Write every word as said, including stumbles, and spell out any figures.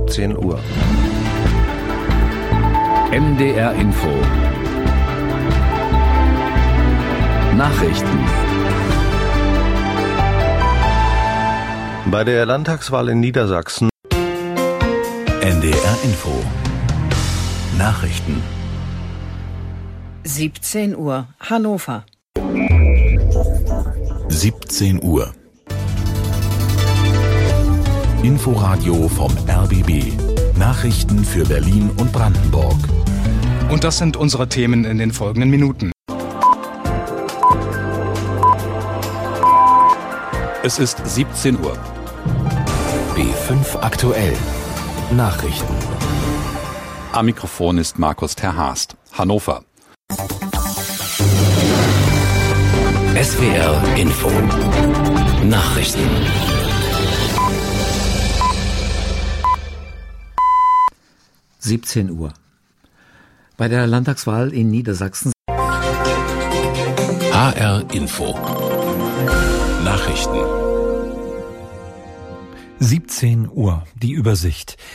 siebzehn Uhr. M D R Info. Nachrichten. Bei der Landtagswahl in Niedersachsen. N D R Info. Nachrichten. siebzehn Uhr, Hannover. siebzehn Uhr. Inforadio vom R B B. Nachrichten für Berlin und Brandenburg. Und das sind unsere Themen in den folgenden Minuten. Es ist siebzehn Uhr. B fünf aktuell. Nachrichten. Am Mikrofon ist Markus Terhast. Hannover. S W R Info. Nachrichten. siebzehn Uhr. Bei der Landtagswahl in Niedersachsen. H R Info. Nachrichten. siebzehn Uhr. Die Übersicht.